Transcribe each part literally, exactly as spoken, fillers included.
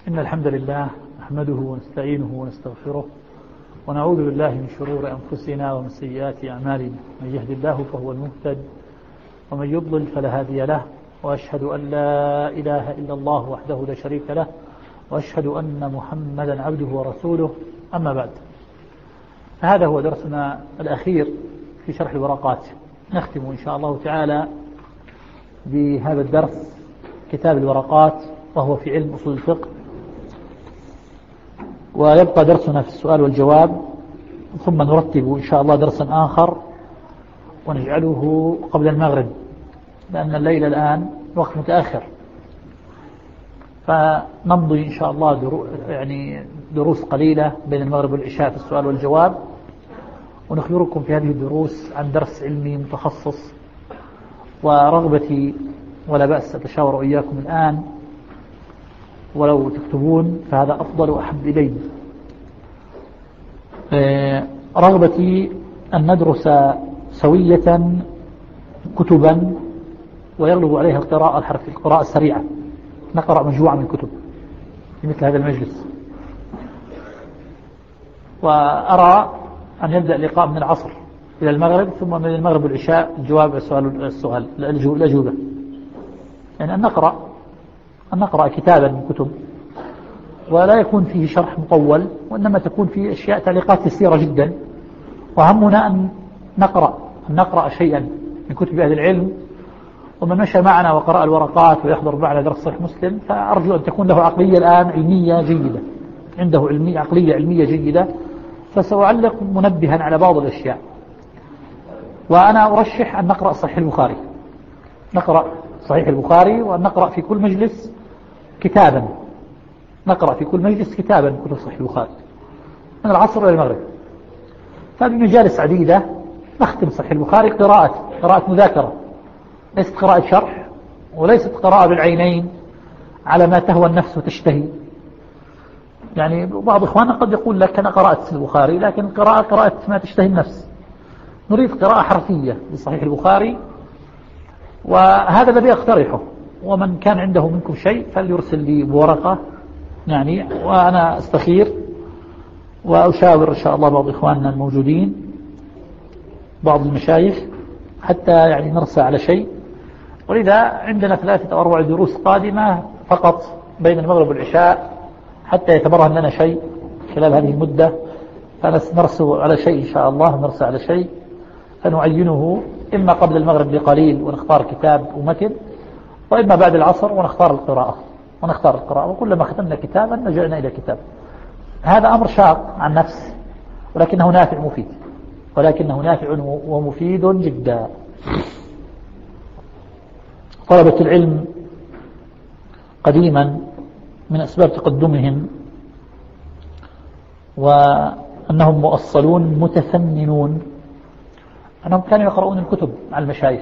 إن الحمد لله نحمده ونستعينه ونستغفره ونعوذ بالله من شرور أنفسنا ومن سيئات أعمالنا. من يهد الله فهو المهتد ومن يضلل فلا هادي له، وأشهد أن لا إله إلا الله وحده لا شريك له، وأشهد أن محمدا عبده ورسوله. أما بعد، هذا هو درسنا الأخير في شرح الورقات. نختم إن شاء الله تعالى بهذا الدرس كتاب الورقات، وهو في علم أصول الفقه، ويبقى درسنا في السؤال والجواب، ثم نرتب إن شاء الله درسا آخر ونجعله قبل المغرب، لأن الليل الآن وقت متأخر، فنمضي إن شاء الله درو يعني دروس قليلة بين المغرب والعشاء في السؤال والجواب، ونخبركم في هذه الدروس عن درس علمي متخصص. ورغبتي ولا بأس أتشاور إياكم الآن، ولو تكتبون فهذا أفضل وأحب إلي. رغبتي أن ندرس سوية كتبا ويغلب عليها القراءة الحرفية، القراءة السريعة، نقرأ مجموعة من الكتب في مثل هذا المجلس. وأرى أن يبدأ اللقاء من العصر إلى المغرب، ثم من المغرب والعشاء الجواب السؤال السؤال الأجوبة، يعني أن نقرأ أن نقرأ كتابا من كتب، ولا يكون فيه شرح مطول، وإنما تكون فيه أشياء تعليقات يسيرة جدا. وهمنا أن نقرأ أن نقرأ شيئا من كتب أهل العلم. ومن مشى معنا وقرأ الورقات ويحضر معنا درس صحيح مسلم، فأرجو أن تكون له عقلية الآن علمية جيدة، عنده علمية عقلية علمية جيدة. فسأعلق منبها على بعض الأشياء. وأنا أرشح أن نقرأ صحيح البخاري، نقرأ صحيح البخاري، وأن نقرأ في كل مجلس كتابا، نقرأ في كل مجلس كتابا من كتب صحيح البخاري من العصر إلى المغرب. فبمجالس عديدة نختم صحيح البخاري قراءة قراءة مذاكرة، ليست قراءة شرح، وليست قراءة بالعينين على ما تهوى النفس وتشتهي. يعني بعض إخواننا قد يقول لك أنا قرأت البخاري، لكن قراءة قراءة ما تشتهي النفس. نريد قراءة حرفية لصحيح البخاري، وهذا الذي أقترحه. ومن كان عنده منكم شيء فليرسل لي بورقة، يعني وأنا أستخير وأشاور إن شاء الله بعض إخواننا الموجودين، بعض المشايخ، حتى يعني نرسى على شيء. ولذا عندنا ثلاثة أو أربع دروس قادمة فقط بين المغرب والعشاء، حتى يتبرهن لنا شيء خلال هذه المدة. فنرسى على شيء إن شاء الله، نرسى على شيء فنعينه إما قبل المغرب بقليل ونختار كتاب ومتن، وإما بعد العصر ونختار القراءة ونختار القراءة وكلما ختمنا كتابا رجعنا إلى كتاب. هذا أمر شاق عن نفس، ولكنه نافع مفيد، ولكنه نافع ومفيد جدا. طلبة العلم قديما من أسباب تقدمهم وأنهم مؤصلون متفننون، أنهم كانوا يقرؤون الكتب مع المشايخ.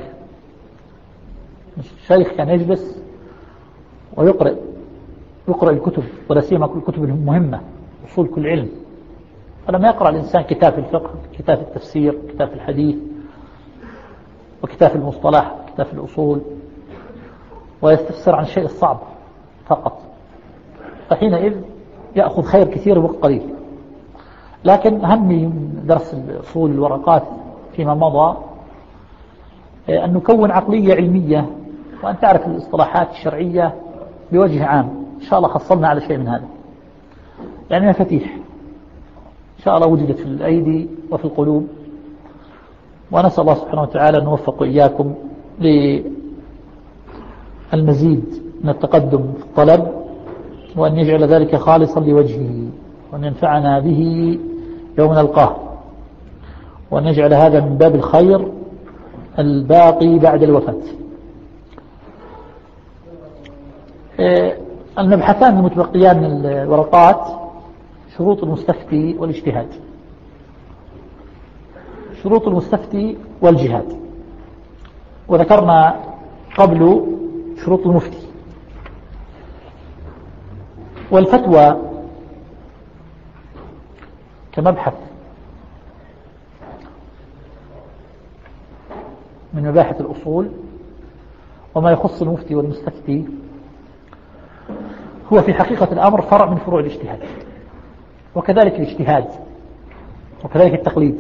الشيخ كان يجلس ويقرأ يقرأ الكتب، ولا سيما الكتب المهمة، أصول كل علم. فلما يقرأ الإنسان كتاب في الفقه، كتاب في التفسير، كتاب في الحديث، وكتاب في المصطلح، كتاب في الأصول، ويستفسر عن الشيء الصعب فقط، فحينئذ يأخذ خير كثير وقت قليل. لكن همي من درس الأصول الورقات فيما مضى أن نكون عقلية علمية، وأن تعرف الاصطلاحات الشرعية بوجه عام. إن شاء الله حصلنا على شيء من هذا، يعني مفاتيح إن شاء الله وجدت في الأيدي وفي القلوب. ونسأل الله سبحانه وتعالى أن نوفق إياكم للمزيد من التقدم في الطلب، وأن يجعل ذلك خالصا لوجهه، وأن ينفعنا به يوم نلقاه، وأن يجعل هذا من باب الخير الباقي بعد الوفاة. المبحثان المتبقيان من الورقات شروط المستفتي والاجتهاد، شروط المستفتي والجهاد. وذكرنا قبل شروط المفتي. والفتوى كمبحث من مباحث الأصول وما يخص المفتي والمستفتي هو في حقيقة الأمر فرع من فروع الاجتهاد، وكذلك الاجتهاد وكذلك التقليد.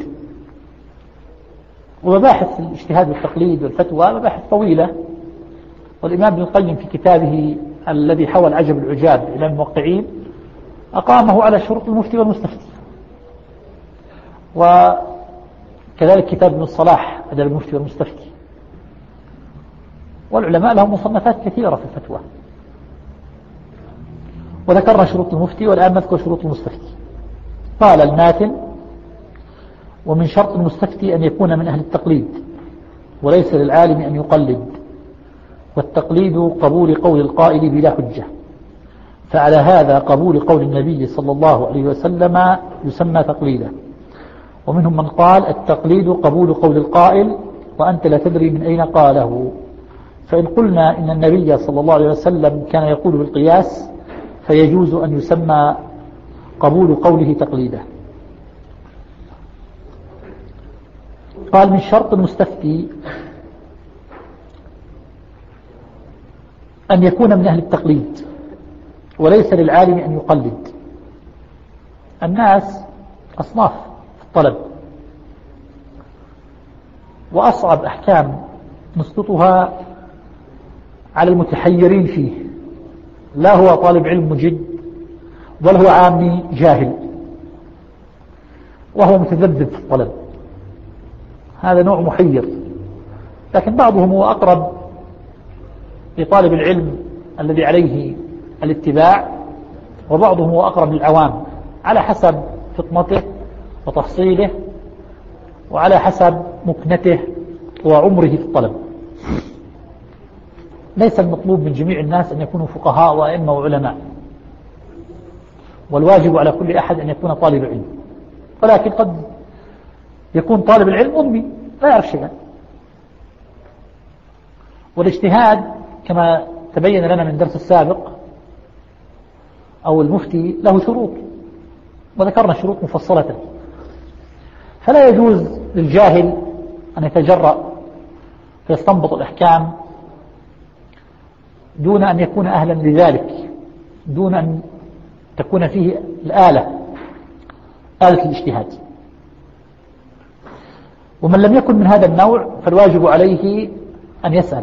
ومباحث الاجتهاد والتقليد والفتوى مباحث طويلة، والإمام ابن القيم في كتابه الذي حوى العجب العجاب إلى الموقعين أقامه على شروط المفتي والمستفتي، وكذلك كتاب ابن الصلاح أدب المفتي والمستفتي. والعلماء لهم مصنفات كثيرة في الفتوى، وذكرنا شروط المفتي والآن نذكر شروط المستفتي. قال الماتن: ومن شرط المستفتي أن يكون من أهل التقليد، وليس للعالم أن يقلد، والتقليد قبول قول القائل بلا حجة، فعلى هذا قبول قول النبي صلى الله عليه وسلم يسمى تقليدا. ومنهم من قال التقليد قبول قول القائل وأنت لا تدري من أين قاله، فإن قلنا إن النبي صلى الله عليه وسلم كان يقول بالقياس فيجوز أن يسمى قبول قوله تقليدا. قال: من شرط المستفتي أن يكون من أهل التقليد، وليس للعالم أن يقلد. الناس أصناف في الطلب، وأصعب أحكام نسقطها على المتحيرين فيه، لا هو طالب علم مجد ولا هو عامي جاهل وهو متذبذب في الطلب، هذا نوع محير. لكن بعضهم هو أقرب لطالب العلم الذي عليه الاتباع، وبعضهم هو أقرب للعوام على حسب فطنته وتفصيله وعلى حسب مكنته وعمره في الطلب. ليس المطلوب من جميع الناس أن يكونوا فقهاء وأئمة وعلماء، والواجب على كل أحد أن يكون طالب علم، ولكن قد يكون طالب العلم أمي لا يعرف شيئا. والاجتهاد كما تبين لنا من الدرس السابق أو المفتي له شروط، وذكرنا شروط مفصلة، فلا يجوز للجاهل أن يتجرأ فيستنبط الأحكام دون أن يكون أهلا لذلك، دون أن تكون فيه الآلة آلة الاجتهاد. ومن لم يكن من هذا النوع فالواجب عليه أن يسأل،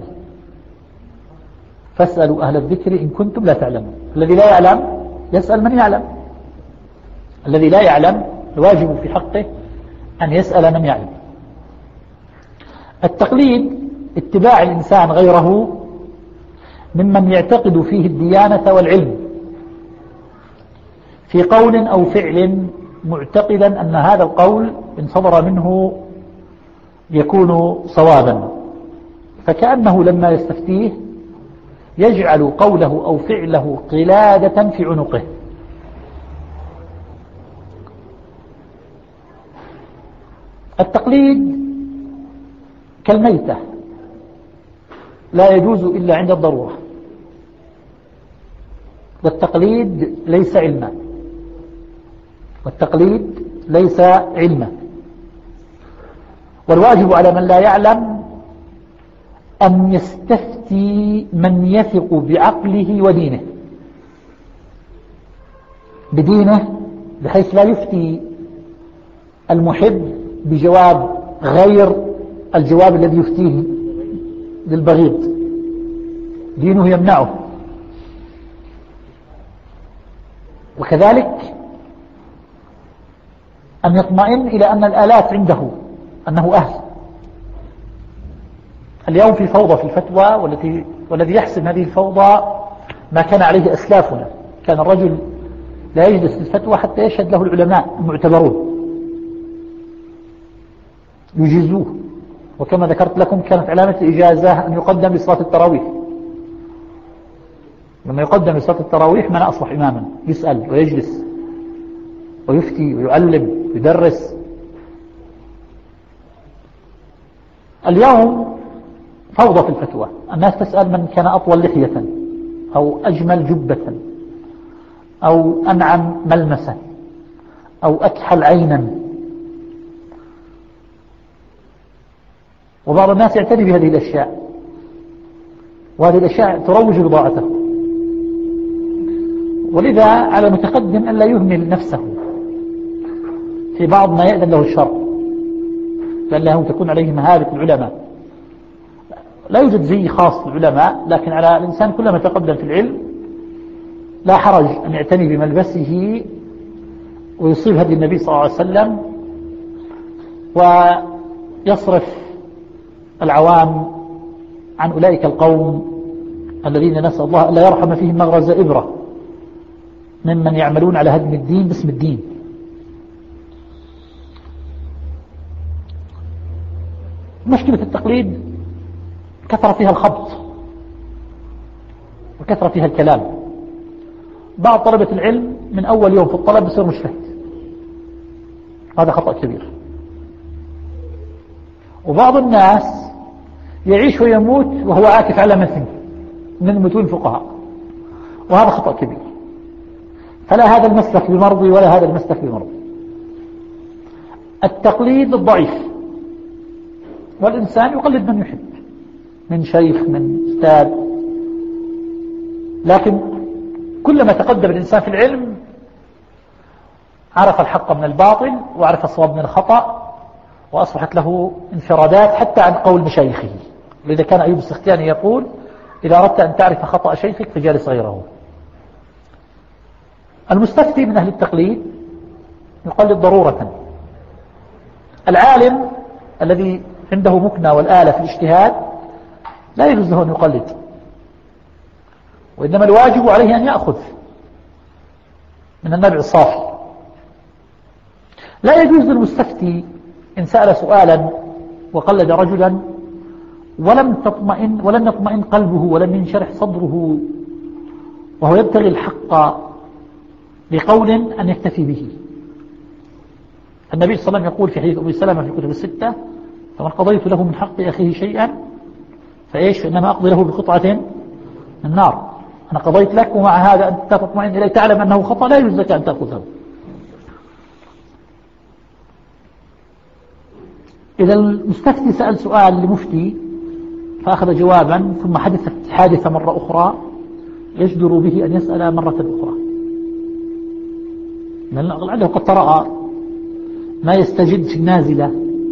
فاسألوا أهل الذكر إن كنتم لا تعلمون. الذي لا يعلم يسأل من يعلم، الذي لا يعلم الواجب في حقه أن يسأل من يعلم. التقليد اتباع الإنسان غيره ممن يعتقد فيه الديانة والعلم في قول أو فعل، معتقدا أن هذا القول إن صدر منه يكون صوابا، فكأنه لما يستفتيه يجعل قوله أو فعله قلادة في عنقه. التقليد كالميتة لا يجوز إلا عند الضرورة، والتقليد ليس علما، والتقليد ليس علما. والواجب على من لا يعلم أن يستفتي من يثق بعقله ودينه، بدينه، بحيث لا يفتي المحب بجواب غير الجواب الذي يفتيه للبغيض، دينه يمنعه. وكذلك أن يطمئن إلى أن الآلات عنده، أنه أهل. اليوم في فوضى في الفتوى، والتي والذي يحسم هذه الفوضى ما كان عليه أسلافنا. كان الرجل لا يجلس للفتوى حتى يشهد له العلماء المعتبرون يجيزوه، وكما ذكرت لكم كانت علامة الإجازة أن يقدم لصلاة التراويح. لما يقدم لصلاة التراويح من أصبح إماما، يسأل ويجلس ويفتي ويعلم ويدرس. اليوم فوضى في الفتوى، الناس تسأل من كان أطول لحية أو أجمل جبة أو أنعم ملمسا أو أكحل عينا. وبعض الناس يعتني بهذه الأشياء، وهذه الأشياء تروج بضاعته. ولذا على المتقدم أن لا يهمل نفسه في بعض ما يأذن له الشرع، لأنه تكون عليه مهابة العلماء. لا يوجد زي خاص للعلماء، لكن على الإنسان كلما تقدم في العلم لا حرج أن يعتني بملبسه ويصيب هدي النبي صلى الله عليه وسلم، ويصرف العوام عن أولئك القوم الذين نسأل الله لا يرحم فيهم مغرز إبرة ممن يعملون على هدم الدين باسم الدين. مشكلة التقليد كثر فيها الخبط وكثر فيها الكلام. بعض طلبة العلم من أول يوم في الطلب يصير مجتهد، هذا خطأ كبير. وبعض الناس يعيش ويموت وهو عاكف على مثل من متون الفقهاء، وهذا خطأ كبير. فلا هذا المسلك بمرضي ولا هذا المسلك بمرضي. التقليد الضعيف، والإنسان يقلد من يحب من شيخ من أستاذ، لكن كلما تقدم الإنسان في العلم عرف الحق من الباطل وعرف الصواب من الخطأ، وأصبحت له انفرادات حتى عن قول مشايخه. لذا كان أيوب السختياني يقول: إذا أردت أن تعرف خطأ شيخك فجالس غيره. المستفتي من أهل التقليد يقلد ضرورة. العالم الذي عنده مكنة والآلة في الاجتهاد لا يجوز له أن يقلد، وإنما الواجب عليه أن يأخذ من النبع الصافي. لا يجوز للمستفتي إن سأل سؤالا وقلد رجلا ولم تطمئن ولم يطمئن قلبه ولم ينشرح صدره وهو يبتغي الحق بقول أن يكتفي به. النبي صلى الله عليه وسلم يقول في حديث أبي سلمة في الكتب الستة: فمن قضيت له من حق أخيه شيئا فإيش فإنما أقضي له بقطعة من النار. أنا قضيت لك ومع هذا أنت تطمئن إليه تعلم أنه خطأ، لا يجوز لك أن تأخذه. إذا المستفتي سأل سؤال لمفتي فأخذ جوابا ثم حدثت حادثة مرة أخرى يجدر به أن يسأل مرة أخرى، لأنه قد ترى ما يستجد في النازلة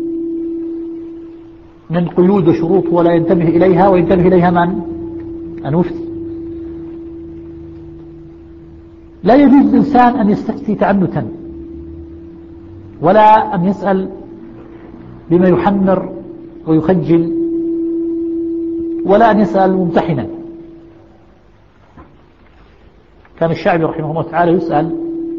من قيود وشروط ولا ينتبه إليها، وينتبه إليها من؟ المفتي. لا يجوز للإنسان أن يستفتي تعنتا، ولا أن يسأل بما يحمر ويخجل، ولا أن يسأل ممتحنا. كان الشعبي رحمه الله تعالى يسأل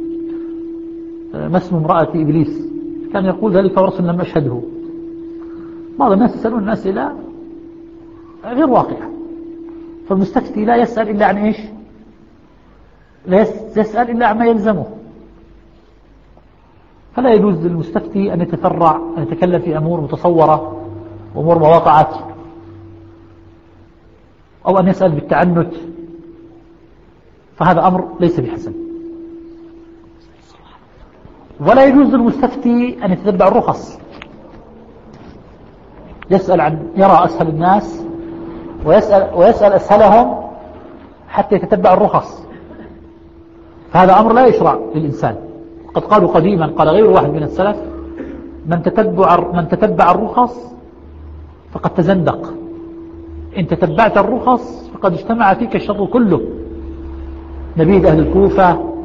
ما اسم امرأة إبليس، كان يقول ذلك ورسل لم أشهده. بعض الناس يسألون أسئلة غير واقعة، فالمستفتي لا يسأل إلا عن إيش؟ لا يسأل إلا عما يلزمه. فلا يجوز للمستفتي أن يتفرع أن يتكلم في أمور متصورة وأمور ما وقعت، أو أن يسأل بالتعنت، فهذا أمر ليس بحسن. ولا يجوز للمستفتي أن يتتبع الرخص، يسأل عن يرى أسهل الناس ويسأل, ويسأل أسهلهم حتى يتتبع الرخص، فهذا أمر لا يشرع للإنسان. قد قالوا قديما، قال غير واحد من السلف: من تتبع, من تتبع الرخص فقد تزندق، إن تتبعت الرخص فقد اجتمع فيك الشر كله. نبيذ أهل الكوفة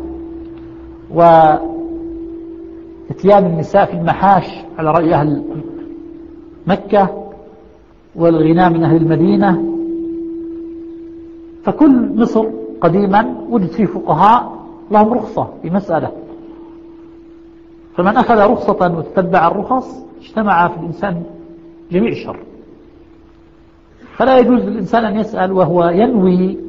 واتيان النساء في المحاش على رأي أهل مكة والغناء من أهل المدينة. فكل مصر قديما وجد فيه فقهاء لهم رخصة في مسألة، فمن أخذ رخصة وتتبع الرخص اجتمع في الإنسان جميع الشر. فلا يجوز للإنسان أن يسأل وهو ينوي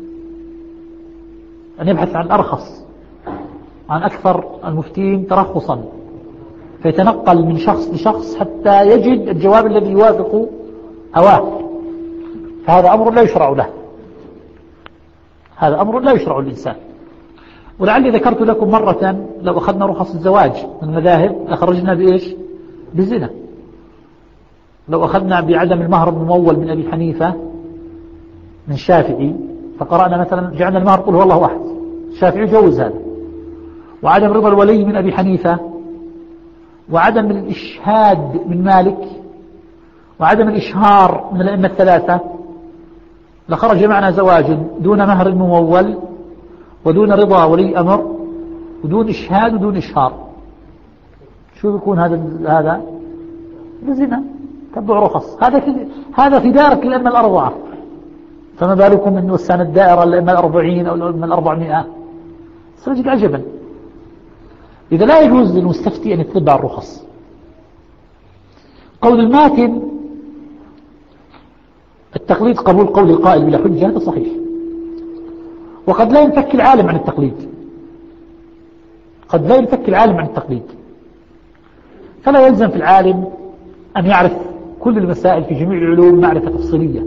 أن يبحث عن الأرخص، عن أكثر المفتين ترخصا، فيتنقل من شخص لشخص حتى يجد الجواب الذي يوافق هواه، فهذا أمر لا يشرع له، هذا أمر لا يشرع للإنسان. ولعلي ذكرت لكم مرة لو أخذنا رخص الزواج من المذاهب لخرجنا بإيش؟ بالزنا. لو أخذنا بعدم المهر الممول من أبي حنيفة من الشافعي، فقرأنا مثلا جعلنا المهر قل هو الله أحد، الشافعي يجوز هذا. وعدم رضا الولي من أبي حنيفة، وعدم الإشهاد من مالك، وعدم الإشهار من الأئمة الثلاثة، لخرج معنا زواج دون مهر ممول، ودون رضا ولي أمر، ودون إشهاد، ودون إشهار. شو بيكون هذا؟ هذا بزنا، تبع رخص. هذا في هذا في دائرة الأئمة الأربعة، فما بالكم أنه السنة الدائرة الأئمة الأربعين أو الأئمة الأربعمائة؟ سنجد عجبا. إذا لا يجوز للمستفتي أن يتبع الرخص. قول الماتن التقليد قبول قول القائل بلا حجة، هذا صحيح، وقد لا ينفك العالم عن التقليد، قد لا ينفك العالم عن التقليد، فلا يلزم في العالم أن يعرف كل المسائل في جميع العلوم معرفة تفصيلية،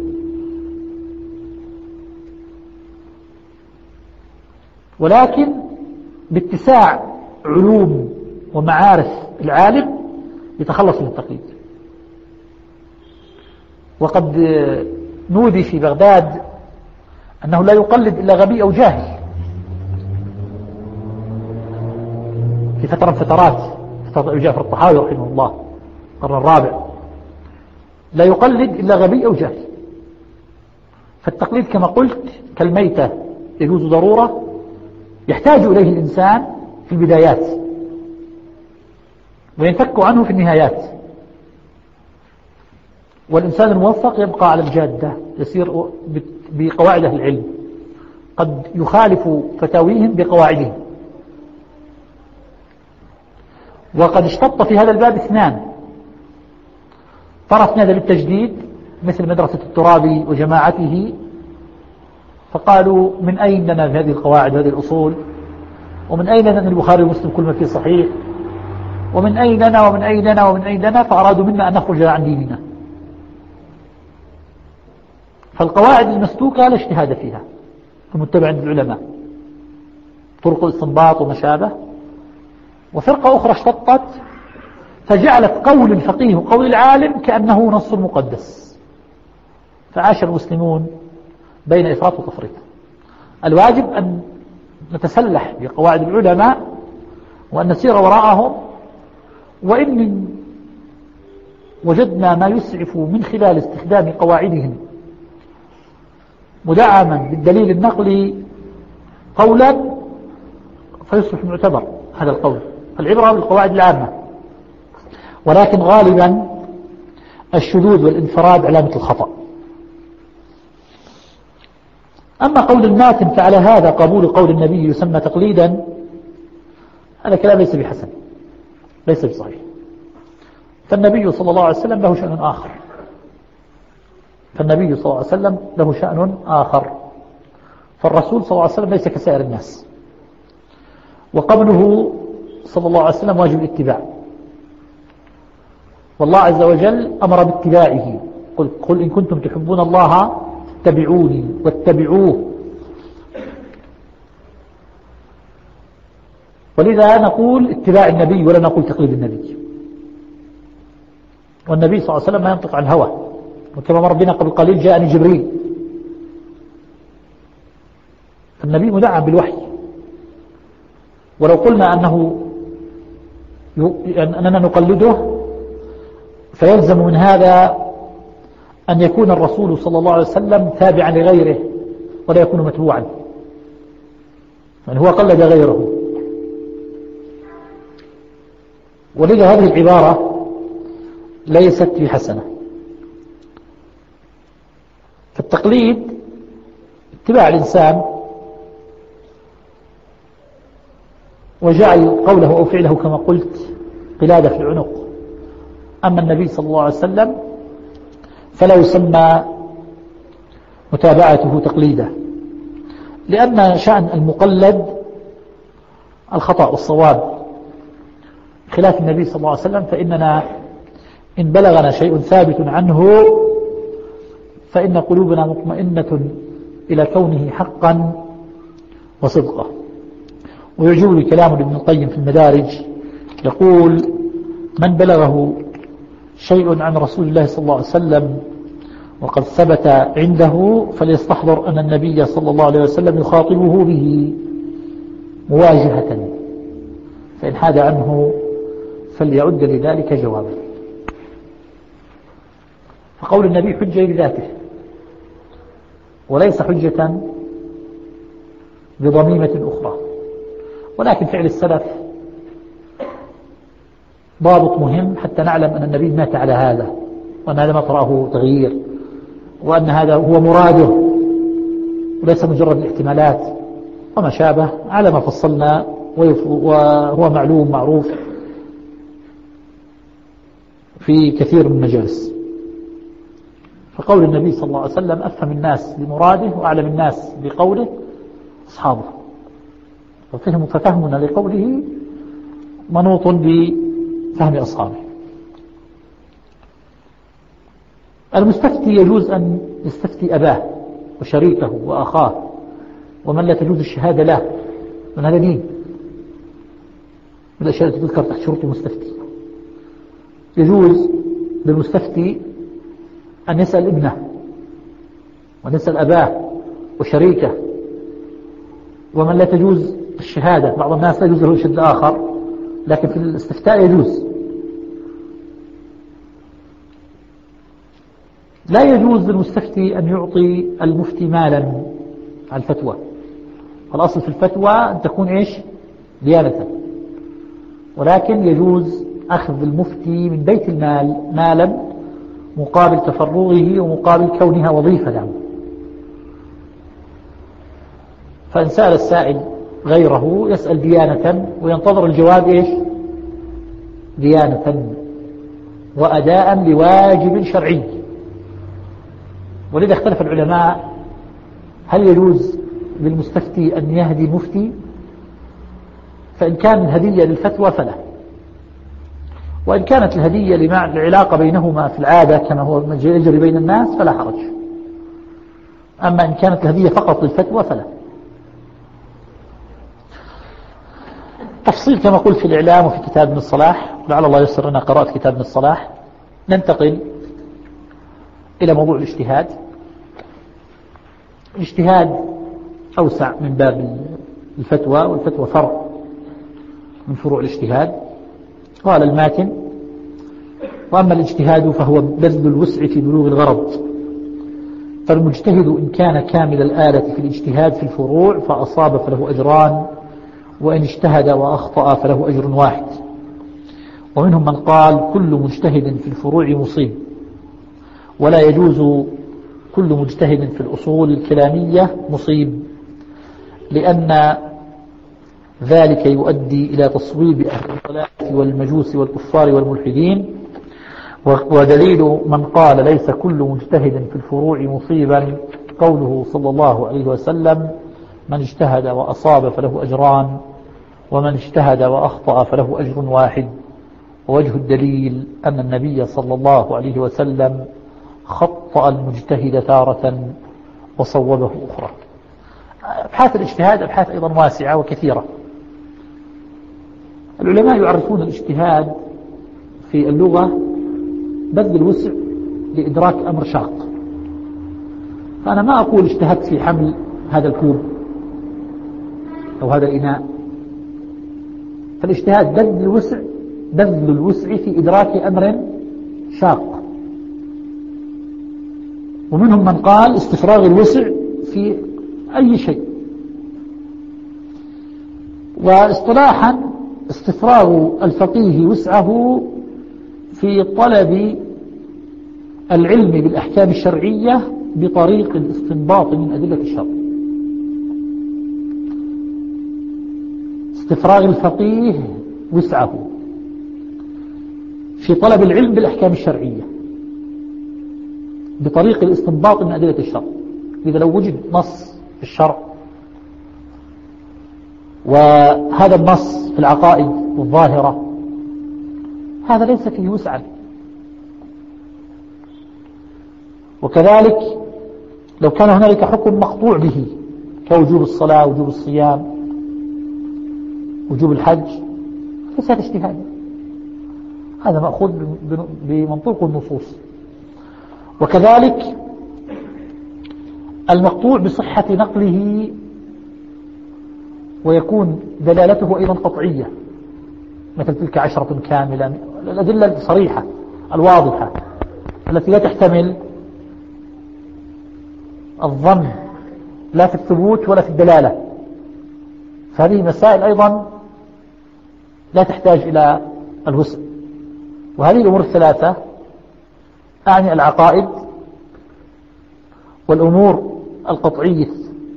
ولكن باتساع علوم ومعارف العالم يتخلص من التقليد. وقد نودي في بغداد أنه لا يقلد إلا غبي أو جاهل في فترة فترات، فترة أبي جعفر الطحاوي رحمه الله القرن الرابع، لا يقلد إلا غبي أو جاهل. فالتقليد كما قلت كالميتة يجوز ضرورة يحتاج إليه الإنسان في البدايات وينفك عنه في النهايات، والإنسان الموفق يبقى على الجادة، يسير بقواعد أهل العلم، قد يخالف فتاويهم بقواعدهم. وقد اشتط في هذا الباب اثنان، طرف نادى بالتجديد مثل مدرسة الترابي وجماعته، فقالوا من أين لنا هذه القواعد وهذه الأصول، ومن أين لنا البخاري ومسلم كل ما فيه صحيح، ومن أين لنا ومن أين لنا ومن أين لنا، فأرادوا منا أن نخرج عن ديننا. فالقواعد المسلوكة لا اجتهاد فيها المتبع عند العلماء، طرق الاستنباط وما شابه. وفرقة أخرى اشتطت فجعلت قول الفقيه وقول العالم كأنه نص مقدس، فعاش المسلمون بين إفراط وتفريط. الواجب أن نتسلح بقواعد العلماء وأن نسير وراءهم، وإن وجدنا ما يسعف من خلال استخدام قواعدهم مدعما بالدليل النقلي قولا فيصبح معتبر هذا القول. العبرة بالقواعد العامة، ولكن غالبا الشذوذ والانفراد علامة الخطأ. أما قول الماتن فعلى هذا قبول قول النبي يسمى تقليدا، هذا كلام ليس بحسن، ليس بصحيح. فالنبي صلى الله عليه وسلم له شأن آخر، فالنبي صلى الله عليه وسلم له شأن آخر، فالرسول صلى الله عليه وسلم ليس كسائر الناس، وقبله صلى الله عليه وسلم واجب الاتباع، والله عز وجل أمر باتباعه. قل, قل إن كنتم تحبون الله اتبعوني واتبعوه. ولذا نقول اتباع النبي ولا نقول تقليد النبي، والنبي صلى الله عليه وسلم ما ينطق عن هوى، وكما مر بنا قبل قليل جاءني جبريل، فالنبي مدعم بالوحي. ولو قلنا أنه أننا نقلده فيلزم من هذا أن يكون الرسول صلى الله عليه وسلم تابعا لغيره ولا يكون متبوعا، يعني هو قلد غيره. ولذا هذه العبارة ليست بحسنة. فالتقليد اتباع الإنسان وجعل قوله أو فعله كما قلت قلادة في العنق. أما النبي صلى الله عليه وسلم فلا يسمى متابعته تقليدا، لأن شأن المقلد الخطأ والصواب، خلاف النبي صلى الله عليه وسلم فإننا إن بلغنا شيء ثابت عنه فإن قلوبنا مطمئنة إلى كونه حقا وصدقا. ويعجبني كلام ابن القيم في المدارج، يقول من بلغه شيء عن رسول الله صلى الله عليه وسلم وقد ثبت عنده فليستحضر أن النبي صلى الله عليه وسلم يخاطبه به، مواجهة، فإن حاد عنه فليعد لذلك جوابا. فقول النبي حجة لذاته وليس حجة بضميمة أخرى. ولكن فعل السلف ضابط مهم حتى نعلم أن النبي مات على هذا، وأن هذا ما طرأه تغيير، وأن هذا هو مراده وليس مجرد الاحتمالات وما شابه، على ما فصلنا وهو معلوم معروف في كثير من المجالس. فقول النبي صلى الله عليه وسلم أفهم الناس بمراده وأعلم الناس بقوله أصحابه، ففهم ففهمنا لقوله منوط بفهم أصحابه. المستفتي يجوز أن يستفتي أباه وشريكه وأخاه ومن لا تجوز الشهادة له، من هذا دين من الأشياء التي تذكر تحت شروط المستفتي. يجوز للمستفتي أن يسأل ابنه وأن يسأل أباه وشريكه ومن لا تجوز الشهادة. بعض الناس لا يجوز له شهادة آخر، لكن في الاستفتاء يجوز. لا يجوز للمستفتي أن يعطي المفتي مالا على الفتوى. الأصل في الفتوى أن تكون إيش؟ ديانة. ولكن يجوز أخذ المفتي من بيت المال مالا مقابل تفرغه ومقابل كونها وظيفة له. فإن سأل السائل غيره يسأل ديانة وينتظر الجواب إيش؟ ديانة وأداء لواجب شرعي. ولذا اختلف العلماء هل يجوز للمستفتي أن يهدي مفتي؟ فإن كان الهدية للفتوى فلا، وإن كانت الهدية لعلاقة بينهما في العادة كما هو يجري بين الناس فلا حرج. أما إن كانت الهدية فقط للفتوى فلا. تفصيل كما قلت في الإعلام وفي كتاب ابن الصلاح، لعل الله يسر لنا قراءة كتاب ابن الصلاح. ننتقل إلى موضوع الاجتهاد. الاجتهاد أوسع من باب الفتوى، والفتوى فرع من فروع الاجتهاد. قال الماتن: وأما الاجتهاد فهو بذل الوسع في بلوغ الغرض، فالمجتهد إن كان كامل الآلة في الاجتهاد في الفروع فأصاب فله أجران، وإن اجتهد وأخطأ فله أجر واحد. ومنهم من قال: كل مجتهد في الفروع مصيب، ولا يجوز كل مجتهد في الأصول الكلامية مصيب، لأن ذلك يؤدي إلى تصويب أهل الضلالة والمجوس والكفار والملحدين. ودليل من قال ليس كل مجتهد في الفروع مصيبا قوله صلى الله عليه وسلم: من اجتهد وأصاب فله أجران، ومن اجتهد وأخطأ فله أجر واحد. ووجه الدليل أن النبي صلى الله عليه وسلم خطأ المجتهد تارة وصوبه أخرى. أبحاث الاجتهاد أبحاث أيضا واسعة وكثيرة. العلماء يعرفون الاجتهاد في اللغة بذل الوسع لإدراك أمر شاق. فأنا ما أقول اجتهدت في حمل هذا الكوب أو هذا الإناء. فالاجتهاد بذل الوسع بذل الوسع في إدراك أمر شاق. ومنهم من قال استفراغ الوسع في أي شيء. واصطلاحا استفراغ الفقيه وسعه في طلب العلم بالأحكام الشرعية بطريق الاستنباط من أدلة الشرع. استفراغ الفقيه وسعه في طلب العلم بالأحكام الشرعية بطريق الاستنباط من أدلة الشرع. إذا لو وجد نص في الشرع وهذا النص في العقائد الظاهرة هذا ليس فيه وسعا. وكذلك لو كان هنالك حكم مقطوع به كوجوب الصلاة وجوب الصيام وجوب الحج ليس هذا اجتهاد، هذا مأخوذ بمنطوق النصوص. وكذلك المقطوع بصحة نقله ويكون دلالته أيضا قطعية، مثل تلك عشرة كاملة، الأدلة الصريحة الواضحة التي لا تحتمل الظن لا في الثبوت ولا في الدلالة. فهذه مسائل أيضا لا تحتاج إلى الوسع. وهذه الأمور الثلاثة أعني العقائد والأمور القطعية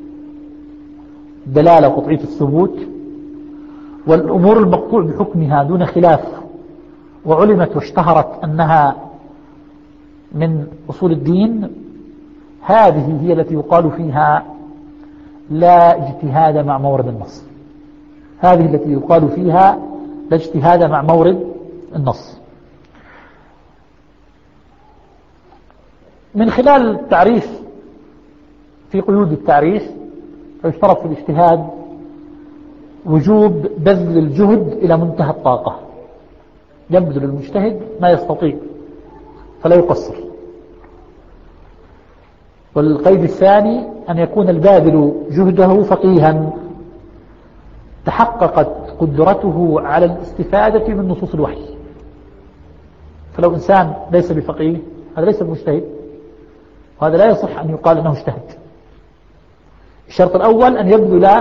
الدلالة وقطعية الثبوت، والأمور المقطوع بحكمها دون خلاف وعلمت واشتهرت أنها من أصول الدين، هذه هي التي يقال فيها لا اجتهاد مع مورد النص. هذه التي يقال فيها لا اجتهاد مع مورد النص. من خلال التعريف في قيود التعريف فيشترط في الاجتهاد وجوب بذل الجهد إلى منتهى الطاقة، يبذل المجتهد ما يستطيع فلا يقصر. والقيد الثاني أن يكون الباذل جهده فقيها تحققت قدرته على الاستفادة من نصوص الوحي. فلو إنسان ليس بفقيه هذا ليس بمجتهد، وهذا لا يصح أن يقال أنه اجتهد. الشرط الأول أن يبذل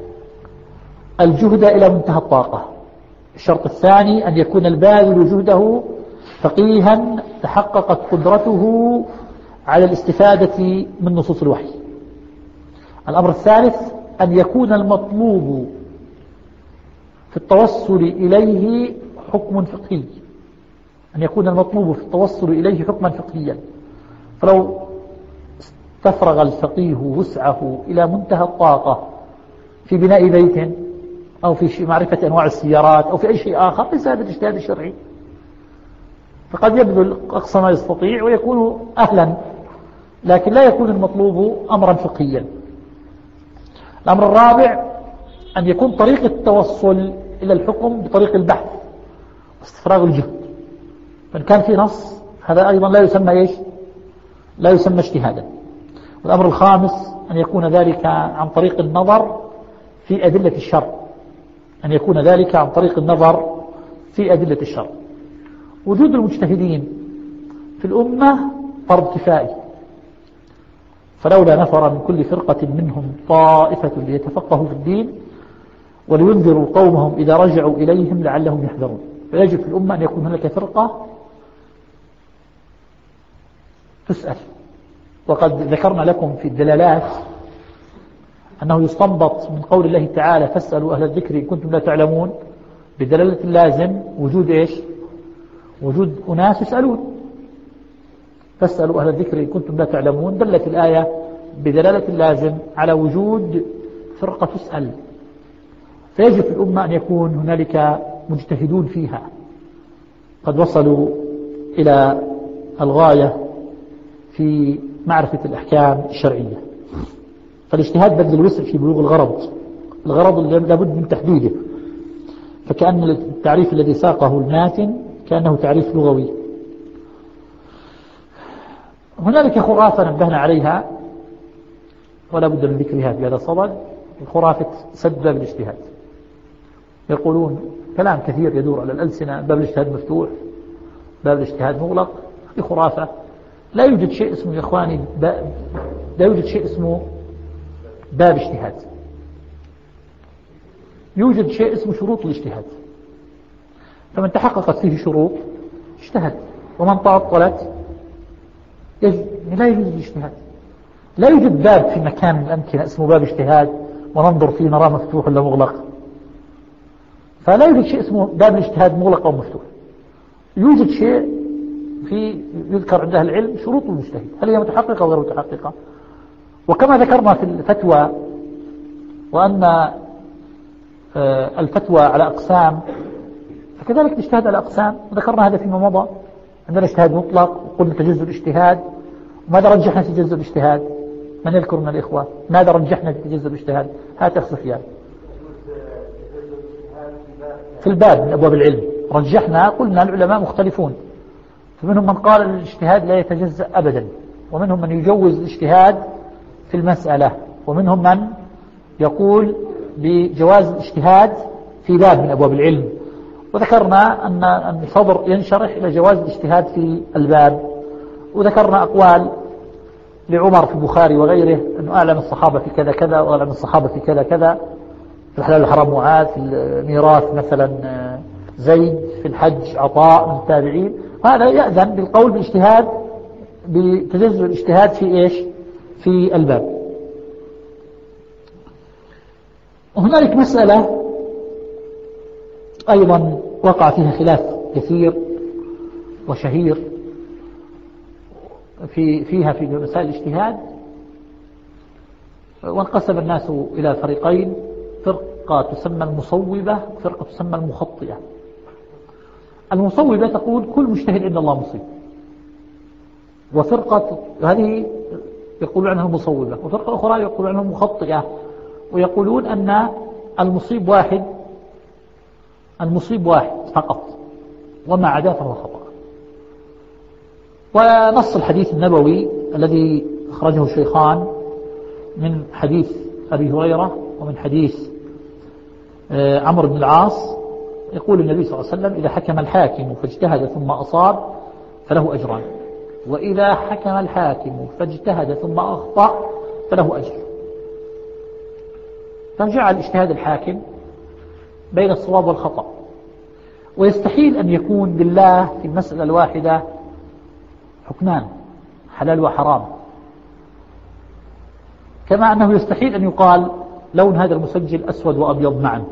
الجهد إلى منتهى الطاقة. الشرط الثاني أن يكون الباذل جهده فقيها تحققت قدرته على الاستفادة من نصوص الوحي. الأمر الثالث أن يكون المطلوب في التوصل إليه حكم فقهي، أن يكون المطلوب في التوصل إليه حكما فقهيا. فلو استفرغ الفقيه وسعه إلى منتهى الطاقة في بناء بيت أو في معرفة أنواع السيارات أو في أي شيء آخر ليس هذا الاجتهاد الشرعي، فقد يبذل أقصى ما يستطيع ويكون أهلا، لكن لا يكون المطلوب أمرا فقهيا. الأمر الرابع أن يكون طريق التوصل إلى الحكم بطريق البحث واستفراغ الجهد، فإن كان في نص هذا أيضا لا يسمى إيش؟ لا يسمى اجتهادا. والأمر الخامس أن يكون ذلك عن طريق النظر في أدلة الشرع، أن يكون ذلك عن طريق النظر في أدلة الشرع. وجود المجتهدين في الأمة فرض كفائي، فلولا نفر من كل فرقة منهم طائفة ليتفقهوا في الدين ولينذروا قومهم إذا رجعوا إليهم لعلهم يحذرون. فيجب في الأمة أن يكون هناك فرقة تسأل. وقد ذكرنا لكم في الدلالات أنه يستنبط من قول الله تعالى فاسألوا أهل الذكر إن كنتم لا تعلمون بدلالة اللازم وجود إيش؟ وجود أناس يسألون. فاسألوا أهل الذكر إن كنتم لا تعلمون دلت الآية بدلالة اللازم على وجود فرقة تسأل. فيجب في الأمة أن يكون هنالك مجتهدون فيها قد وصلوا إلى الغاية في معرفة الأحكام الشرعية. فالاجتهاد بذل الوسع في بلوغ الغرض، الغرض اللي لابد من تحديده. فكأن التعريف الذي ساقه الماتن كأنه تعريف لغوي. هنالك خرافة نبهنا عليها ولا بد من ذكرها في هذا الصدد، خرافة سد باب الاجتهاد. يقولون كلام كثير يدور على الألسنة باب الاجتهاد مفتوح، باب الاجتهاد مغلق. هذه خرافة. لا يوجد شيء اسمه يا إخواني باب، لا يوجد شيء اسمه باب اجتهاد. يوجد شيء اسمه شروط الاجتهاد، فمن تحققت فيه شروط اجتهد، ومن تعطلت لا يوجد الاجتهاد. لا يوجد باب في مكان من الأمكنة اسمه باب اجتهاد وننظر فيه نراه مفتوح ولا مغلق. فلا يوجد شيء اسمه باب الاجتهاد مغلق أو مفتوح. يوجد شيء في يذكر عند أهل العلم شروط المجتهد، هل هي متحققة أو غير متحققة. وكما ذكرنا في الفتوى وأن الفتوى على أقسام، فكذلك الاجتهاد على أقسام، وذكرنا هذا فيما مضى. عندنا اجتهاد مطلق وقلنا تجزء الاجتهاد. وماذا رجحنا في تجزء الاجتهاد؟ من يذكر من الإخوة ماذا رجحنا في تجزء الاجتهاد؟ هات أخ سفيان. في الباب من أبواب العلم رجحنا، قلنا العلماء مختلفون، فمنهم من قال الاجتهاد لا يتجزأ أبدا، ومنهم من يجوز الاجتهاد في المسألة، ومنهم من يقول بجواز الاجتهاد في باب من أبواب العلم، وذكرنا أن الصدر ينشرح إلى جواز الاجتهاد في الباب، وذكرنا أقوال لعمر في البخاري وغيره أنه أعلم الصحابة في كذا كذا وأعلم الصحابة في كذا كذا، في الحلال والحرام معاذ، في الميراث مثلا زيد، في الحج عطاء من التابعين. هذا يأذن بالقول بالاجتهاد بتجزء الاجتهاد في إيش؟ في الباب. وهنالك مسألة أيضا وقع فيها خلاف كثير وشهير في فيها في مسائل الاجتهاد، وانقسم الناس إلى فريقين: فرقة تسمى المصوبة وفرقة تسمى المخطئة. المصوبة تقول كل مجتهد عند الله مصيب، وفرقة هذه يقولون عنها المصوبة، وفرقة أخرى يقولون عنها مخطئة، ويقولون أن المصيب واحد المصيب واحد فقط، وما عداه فهو خطأ. ونص الحديث النبوي الذي أخرجه الشيخان من حديث أبي هريرة ومن حديث عمرو بن العاص، يقول النبي صلى الله عليه وسلم: إذا حكم الحاكم فاجتهد ثم أصاب فله أجران، وإذا حكم الحاكم فاجتهد ثم أخطأ فله أجر. فجعل اجتهاد الحاكم بين الصواب والخطأ، ويستحيل أن يكون لله في المسألة الواحدة حكمان حلال وحرام، كما أنه يستحيل أن يقال لون هذا المسجل أسود وأبيض معا.